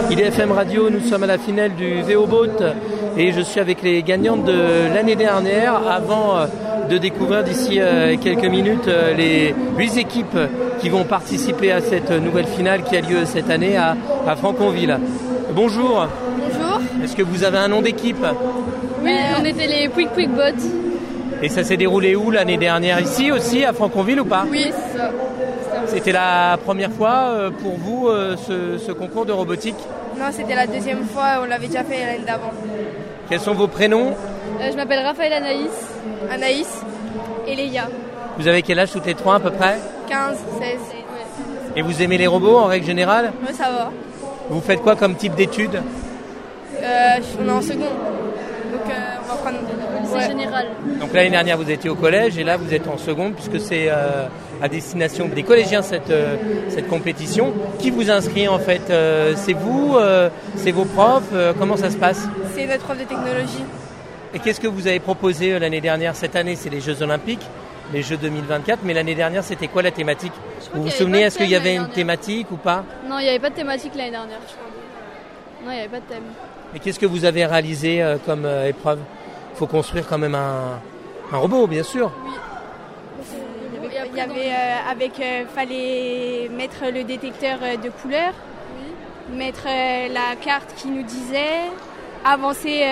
IDFM Radio, nous sommes à la finale du VO-Boat et je suis avec les gagnantes de l'année dernière avant de découvrir d'ici quelques minutes les 8 équipes qui vont participer à cette nouvelle finale qui a lieu cette année à Franconville. Bonjour. Bonjour. Est-ce que vous avez un nom d'équipe ? Oui, on était les Pouic Pouic Boat. Et ça s'est déroulé où l'année dernière ? Ici aussi, à Franconville ou pas ? Oui, c'est ça. C'était la première fois pour vous ce concours de robotique ? Non, c'était la deuxième fois, on l'avait déjà fait l'année d'avant. Quels sont vos prénoms ? Je m'appelle Raphaël Anaïs et Léa. Vous avez quel âge toutes les trois à peu près ? 15, 16. Et vous aimez les robots en règle générale ? Oui, ça va. Vous faites quoi comme type d'études ? On est en seconde, donc on va prendre lycée général. Donc l'année dernière vous étiez au collège et là vous êtes en seconde puisque c'est à destination des collégiens cette compétition. Qui vous inscrit en fait ? C'est vous ? C'est vos profs ? Comment ça se passe ? C'est notre prof de technologie. Et qu'est-ce que vous avez proposé l'année dernière ? Cette année c'est les Jeux Olympiques, les Jeux 2024, mais l'année dernière c'était quoi la thématique ? Vous vous souvenez, est-ce qu'il y avait une thématique ou pas ? Non, il n'y avait pas de thématique l'année dernière, je crois. Non, il n'y avait pas de thème. Et qu'est-ce que vous avez réalisé comme épreuve ? Il faut construire quand même un robot, bien sûr. Oui. Il y avait, fallait mettre le détecteur de couleurs, mettre la carte qui nous disait, avancer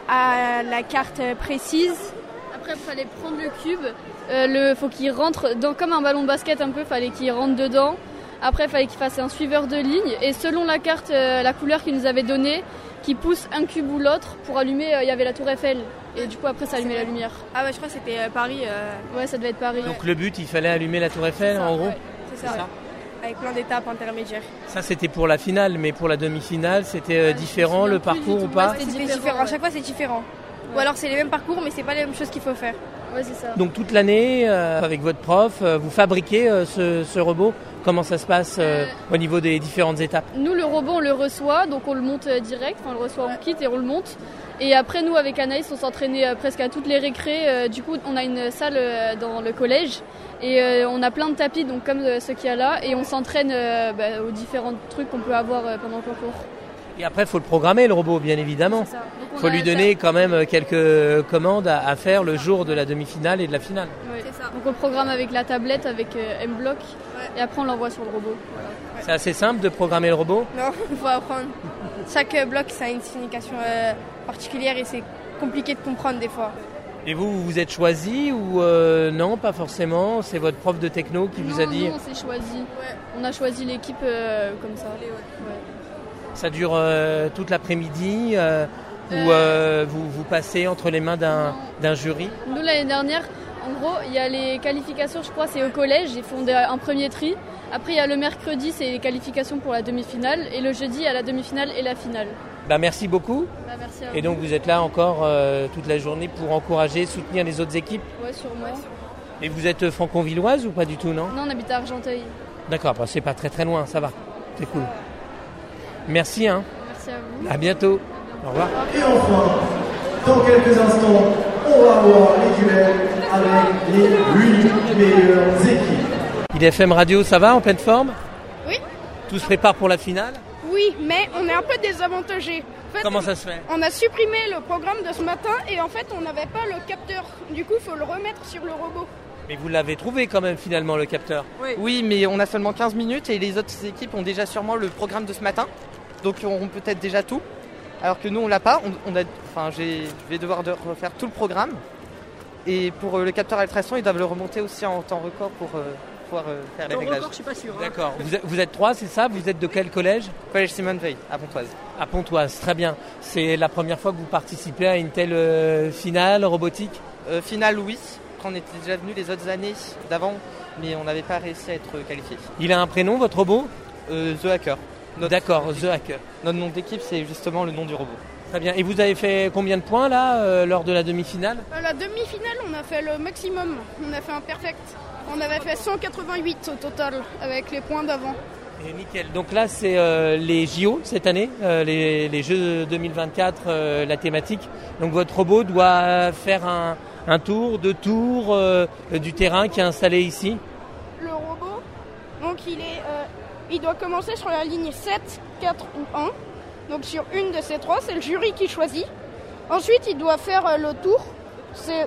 à la carte précise. Après, il fallait prendre le cube, faut qu'il rentre comme un ballon de basket un peu, fallait qu'il rentre dedans. Après, il fallait qu'il fasse un suiveur de ligne et selon la carte, la couleur qu'il nous avait donnée, qui pousse un cube ou l'autre pour allumer, il y avait la tour Eiffel et du coup après ça allumait la lumière. Ah ouais, je crois que c'était Paris. Ouais, ça devait être Paris. Donc le but, il fallait allumer la tour Eiffel en gros. Ouais, c'est ça. Avec plein d'étapes intermédiaires. Ça c'était pour la finale, mais pour la demi-finale, c'était différent le parcours ou pas ? C'était différent. À chaque fois c'est différent. Ouais. Ou alors c'est les mêmes parcours mais c'est pas les mêmes choses qu'il faut faire. Ouais, c'est ça. Donc toute l'année, avec votre prof, vous fabriquez ce robot. Comment ça se passe au niveau des différentes étapes ? Nous, le robot, on le reçoit, donc on le monte direct, on le reçoit en kit et on le monte. Et après, nous, avec Anaïs, on s'entraînait presque à toutes les récrés. Du coup, on a une salle dans le collège et on a plein de tapis, donc comme ceux qu'il y a là, et on s'entraîne aux différents trucs qu'on peut avoir pendant le concours. Et après, il faut le programmer, le robot, bien évidemment. Il faut lui donner quand même quelques commandes à faire le jour de la demi-finale et de la finale. Oui. C'est ça. Donc on le programme avec la tablette, avec M-Block, et après on l'envoie sur le robot. Voilà. Ouais. C'est assez simple de programmer le robot ? Non, il faut apprendre. Chaque bloc, ça a une signification particulière et c'est compliqué de comprendre des fois. Et vous êtes choisi ou non, pas forcément ? C'est votre prof de techno qui vous a dit ? Non, on s'est choisi. Ouais. On a choisi l'équipe comme ça. Ouais. Ça dure toute l'après-midi où vous passez entre les mains d'un jury ? Nous, l'année dernière, en gros, il y a les qualifications, je crois, c'est au collège, ils font un premier tri. Après, il y a le mercredi, c'est les qualifications pour la demi-finale. Et le jeudi, il y a la demi-finale et la finale. Merci beaucoup. Merci à vous. Et donc, vous êtes là encore toute la journée pour encourager, soutenir les autres équipes ? Oui, sûrement. Et vous êtes franconvilloise ou pas du tout, non ? Non, on habite à Argenteuil. D'accord, c'est pas très très loin, ça va. C'est cool. Merci. Merci à vous. À bientôt. Au revoir. Et enfin, dans quelques instants, on va voir les duels avec les 8 meilleures équipes. IDFM Radio, ça va, en pleine forme ? Oui. Tout se prépare pour la finale ? Oui, mais on est un peu désavantagé. En fait, comment ça se fait ? On a supprimé le programme de ce matin et en fait on n'avait pas le capteur. Du coup, il faut le remettre sur le robot. Mais vous l'avez trouvé quand même finalement le capteur ? Oui, mais on a seulement 15 minutes et les autres équipes ont déjà sûrement le programme de ce matin. Donc ils auront peut-être déjà tout. Alors que nous on l'a pas. Je vais devoir refaire tout le programme. Et pour le capteur à ultrasons, ils doivent le remonter aussi en temps record pour pouvoir faire les réglages. Record, je suis pas sûr. D'accord. Vous êtes trois, c'est ça ? Vous êtes de quel collège ? Collège Simone Veil, à Pontoise. À Pontoise, très bien. C'est la première fois que vous participez à une telle finale robotique ? Finale, oui. On était déjà venus les autres années d'avant, mais on n'avait pas réussi à être qualifiés. Il a un prénom, votre robot ? The Hacker. D'accord, The Hacker. Notre nom d'équipe, c'est justement le nom du robot. Très bien. Et vous avez fait combien de points là lors de la demi-finale ? La demi-finale, on a fait le maximum. On a fait un perfect. On avait fait 188 au total avec les points d'avant. Et nickel. Donc là, c'est les JO cette année, les Jeux 2024, la thématique. Donc votre robot doit faire un tour, 2 tours du terrain qui est installé ici. Le robot, donc il doit commencer sur la ligne 7, 4 ou 1. Donc sur une de ces 3, c'est le jury qui choisit. Ensuite, il doit faire le tour. C'est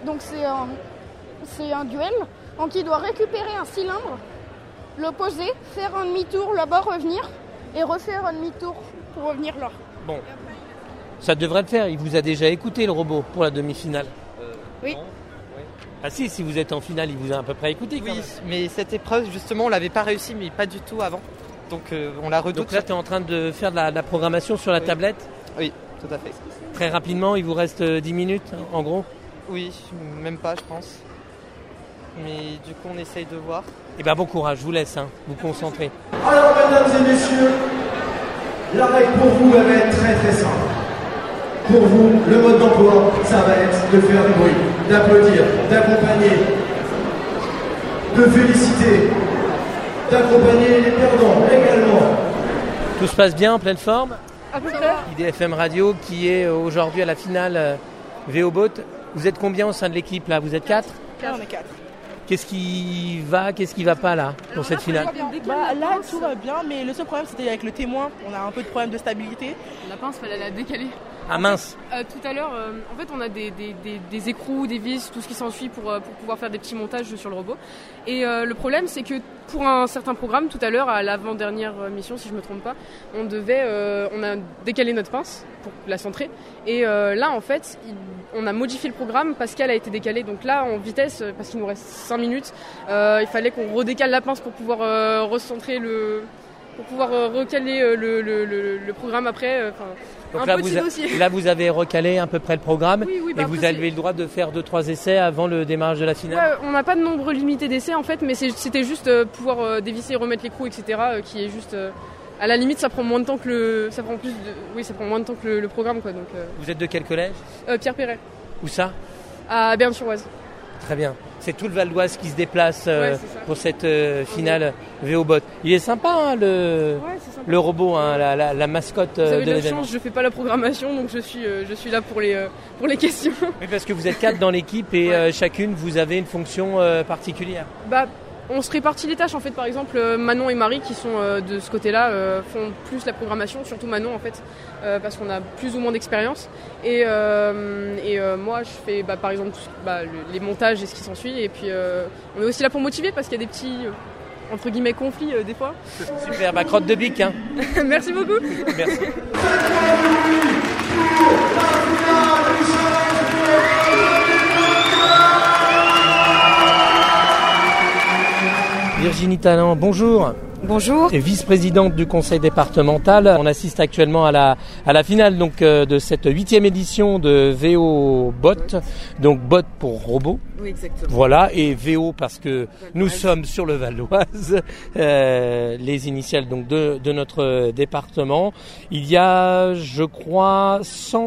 un duel. Donc il doit récupérer un cylindre, le poser, faire un demi-tour là-bas, revenir et refaire un demi-tour pour revenir là. Bon, ça devrait le faire. Il vous a déjà écouté, le robot, pour la demi-finale. Oui. Ah si vous êtes en finale, il vous a à peu près écouté quand Oui, même. mais cette épreuve, justement, on l'avait pas réussi, mais pas du tout avant. Donc on la redoute. Donc là, tu es en train de faire de la programmation sur la tablette. Oui, tout à fait. Très rapidement, il vous reste 10 minutes, en gros. Oui, même pas, je pense. Mais du coup, on essaye de voir. Eh bien, bon courage, je vous laisse vous concentrer. Alors, mesdames et messieurs, la règle pour vous elle va être très très simple. Pour vous, le mode d'emploi, ça va être de faire du bruit, d'applaudir, d'accompagner, de féliciter, d'accompagner les perdants également. Tout se passe bien, en pleine forme. À peu près. IDFM Radio qui est aujourd'hui à la finale VO-Boat. Vous êtes combien au sein de l'équipe là? Vous êtes 4? Là, on est 4. Qu'est-ce qui va pas là pour cette finale? Là, tout va bien, mais le seul problème, c'était avec le témoin. On a un peu de problème de stabilité. La pince, fallait la décaler. Ah mince. Tout à l'heure, en fait, on a des écrous, des vis, tout ce qui s'ensuit pour pouvoir faire des petits montages sur le robot. Et le problème, c'est que pour un certain programme, tout à l'heure, à l'avant-dernière mission, si je me trompe pas, on a décalé notre pince pour la centrer. Et là, en fait, on a modifié le programme parce qu'elle a été décalée. Donc là, en vitesse, parce qu'il nous reste 5 minutes, il fallait qu'on redécale la pince pour pouvoir recentrer pour pouvoir recaler le programme après. Donc là, vous avez recalé à peu près le programme. Oui, et vous avez le droit de faire 2-3 essais avant le démarrage de la finale. Ouais, on n'a pas de nombre limité d'essais en fait, mais c'était juste pouvoir dévisser, remettre l'écrou, etc. Qui est juste à la limite, ça prend moins de temps que ça prend moins de temps que le programme quoi. Donc. Vous êtes de quel collège? Pierre Perret. Où ça? À Berne-sur-Oise. Très bien. C'est tout le Val d'Oise qui se déplace pour cette finale VO-Bot. Il est sympa le robot, la mascotte de l'événement. Vous avez de la chance, je fais pas la programmation, donc je suis là pour les questions. Oui, parce que vous êtes 4 dans l'équipe et chacune vous avez une fonction particulière. On se répartit les tâches en fait. Par exemple, Manon et Marie qui sont de ce côté-là font plus la programmation, surtout Manon en fait, parce qu'on a plus ou moins d'expérience. Et moi, je fais par exemple les montages et ce qui s'ensuit. Et puis, on est aussi là pour motiver parce qu'il y a des petits entre guillemets conflits des fois. Super, crotte de bique. Merci beaucoup. Merci. Virginie Talent, bonjour. Bonjour. Et vice-présidente du conseil départemental. On assiste actuellement à la finale donc de cette 8e édition de VO-Bot. Donc Bot pour robot. Oui, exactement. Voilà, et VO parce que nous sommes sur le Val d'Oise, les initiales donc de notre département. Il y a, je crois,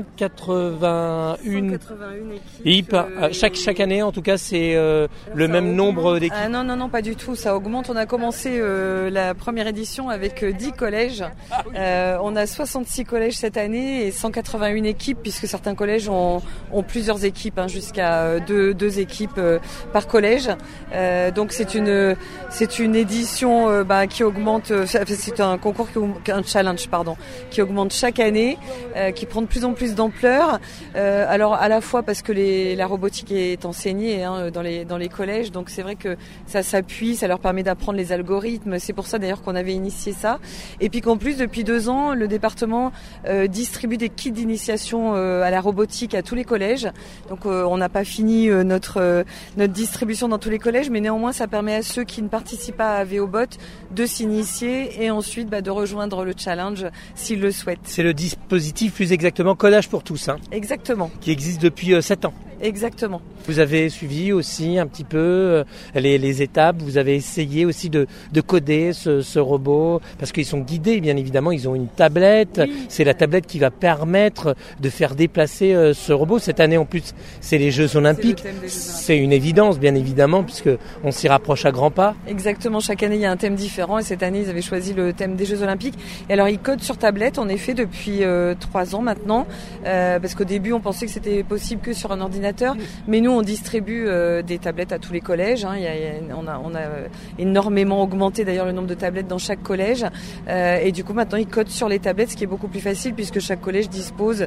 181 équipes. Chaque année, en tout cas, c'est le même nombre d'équipes. Ah non, pas du tout. Ça augmente. On a commencé la première édition avec 10 collèges. On a 66 collèges cette année et 181 équipes puisque certains collèges ont plusieurs équipes, jusqu'à deux équipes par collège. Donc c'est une édition qui augmente. C'est un concours un challenge qui augmente chaque année, qui prend de plus en plus d'ampleur. Alors à la fois parce que la robotique est enseignée dans les collèges, donc c'est vrai que ça s'appuie, ça leur permet d'apprendre les algorithmes. C'est pour ça d'ailleurs qu'on avait initié ça. Et puis qu'en plus depuis 2 ans, le département distribue des kits d'initiation à la robotique à tous les collèges. Donc on n'a pas fini notre distribution dans tous les collèges, mais néanmoins ça permet à ceux qui ne participent pas à VO-Bot de s'initier et ensuite de rejoindre le challenge s'ils le souhaitent. C'est le dispositif plus exactement Codage pour tous, Exactement. Qui existe depuis 7 ans. Exactement. Vous avez suivi aussi un petit peu les étapes, vous avez essayé aussi de coder ce robot, parce qu'ils sont guidés bien évidemment, ils ont une tablette, oui. C'est la tablette qui va permettre de faire déplacer ce robot. Cette année en plus c'est les Jeux Olympiques, c'est une évidence bien évidemment puisque on s'y rapproche à grands pas. Exactement, chaque année il y a un thème différent et cette année ils avaient choisi le thème des Jeux Olympiques. Et alors ils codent sur tablette en effet depuis 3 ans maintenant, parce qu'au début on pensait que c'était possible que sur un ordinateur ordinateur. Mais nous, on distribue des tablettes à tous les collèges. Hein. On a énormément augmenté d'ailleurs le nombre de tablettes dans chaque collège. Et du coup, maintenant, ils codent sur les tablettes, ce qui est beaucoup plus facile puisque chaque collège dispose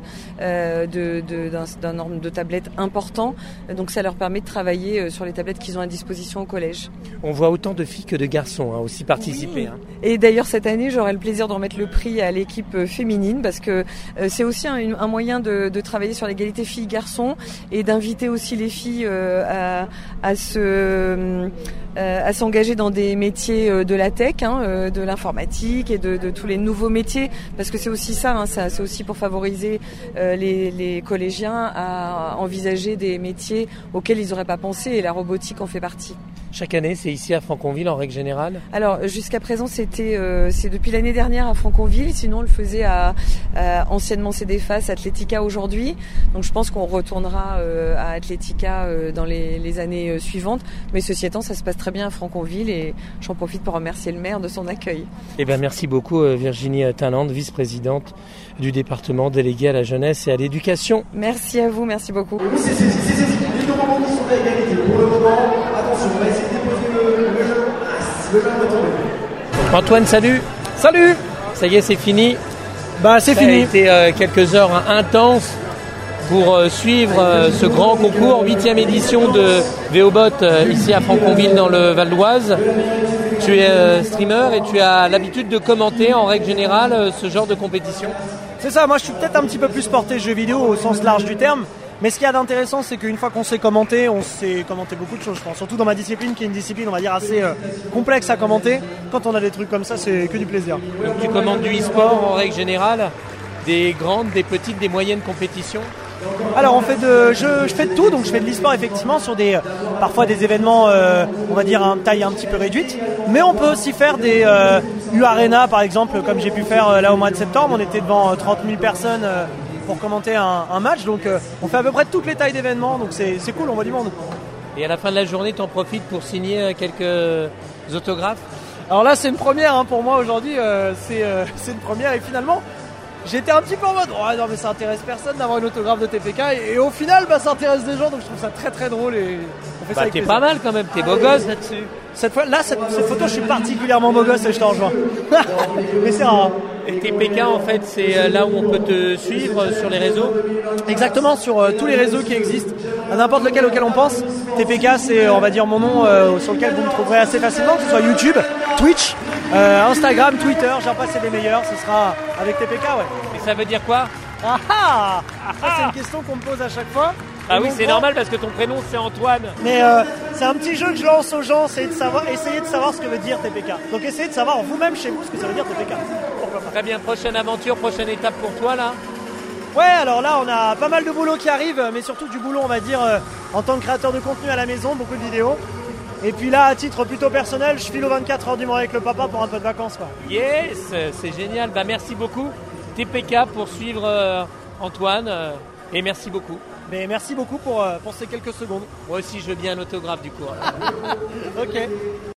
d'un nombre de tablettes important. Donc, ça leur permet de travailler sur les tablettes qu'ils ont à disposition au collège. On voit autant de filles que de garçons aussi participer. Oui. Hein. Et d'ailleurs, cette année, j'aurai le plaisir de remettre le prix à l'équipe féminine parce que c'est aussi un moyen de travailler sur l'égalité filles-garçons et d'inviter aussi les filles à s'engager dans des métiers de la tech, hein, de l'informatique et de tous les nouveaux métiers, parce que c'est aussi ça, hein, c'est aussi pour favoriser les collégiens à envisager des métiers auxquels ils n'auraient pas pensé, et la robotique en fait partie. Chaque année, c'est ici à Franconville en règle générale? Alors jusqu'à présent, c'est depuis l'année dernière à Franconville. Sinon, on le faisait à anciennement CDFAS, Athletica aujourd'hui. Donc je pense qu'on retournera à Athletica dans les années suivantes. Mais ceci étant, ça se passe très bien à Franconville et j'en profite pour remercier le maire de son accueil. Eh ben merci beaucoup Virginie Talande, vice-présidente du département déléguée à la jeunesse et à l'éducation. Merci à vous, merci beaucoup. Oui, c'est les deux moments qui sont à égalité. Pour le moment, attention, on va essayer de déposer le jeu. Le jeu va tomber. Antoine, salut. Salut. Ça y est, c'est fini. C'est fini. Ça a été quelques heures intenses pour suivre ce grand concours, 8e édition de VOBOT ici à Franconville dans le Val d'Oise. Tu es streamer et tu as l'habitude de commenter en règle générale ce genre de compétition. C'est ça, moi je suis peut-être un petit peu plus porté jeux vidéo au sens large du terme. Mais ce qu'il y a d'intéressant, c'est qu'une fois qu'on sait commenter, on sait commenter beaucoup de choses, je pense. Surtout dans ma discipline, qui est une discipline, on va dire, assez complexe à commenter. Quand on a des trucs comme ça, c'est que du plaisir. Donc tu commentes du e-sport en règle générale, des grandes, des petites, des moyennes compétitions? Alors je fais de tout, donc je fais de l'e-sport effectivement sur parfois des événements, on va dire à une taille un petit peu réduite. Mais on peut aussi faire des U-Arena par exemple, comme j'ai pu faire là au mois de septembre. On était devant 30 000 personnes pour commenter un match, donc on fait à peu près toutes les tailles d'événements, donc c'est cool, on voit du monde. Et à la fin de la journée, tu en profites pour signer quelques autographes? Alors là c'est une première pour moi aujourd'hui, c'est une première, et finalement j'étais un petit peu en mode non mais ça intéresse personne d'avoir une autographe de TPK, et au final ça intéresse des gens, donc je trouve ça très très drôle et on fait ça avec t'es plaisir. Pas mal quand même, t'es beau gosse là-dessus. Cette photo je suis particulièrement beau gosse et je t'en rejoins. Mais c'est rare. Et TPK en fait c'est là où on peut te suivre sur les réseaux? Exactement, sur tous les réseaux qui existent, à n'importe lequel auquel on pense. TPK c'est on va dire mon nom sur lequel vous me trouverez assez facilement, que ce soit YouTube, Twitch, Instagram, Twitter, j'en passe c'est les meilleurs, ce sera avec TPK, ouais. Et ça veut dire quoi? Ça c'est une question qu'on me pose à chaque fois. Ah oui, c'est normal parce que ton prénom c'est Antoine. Mais c'est un petit jeu que je lance aux gens, essayez de savoir ce que veut dire TPK. Donc essayez de savoir vous-même chez vous ce que ça veut dire TPK. Pourquoi pas. Très bien, prochaine aventure, prochaine étape pour toi là? Ouais, alors là on a pas mal de boulot qui arrive, mais surtout du boulot on va dire en tant que créateur de contenu à la maison, beaucoup de vidéos. Et puis là, à titre plutôt personnel, je file aux 24 heures du mois avec le papa pour un peu de vacances, quoi. Yes, c'est génial. Merci beaucoup TPK pour suivre Antoine et merci beaucoup. Mais merci beaucoup pour ces quelques secondes. Moi aussi je veux bien un autographe du coup. Ok.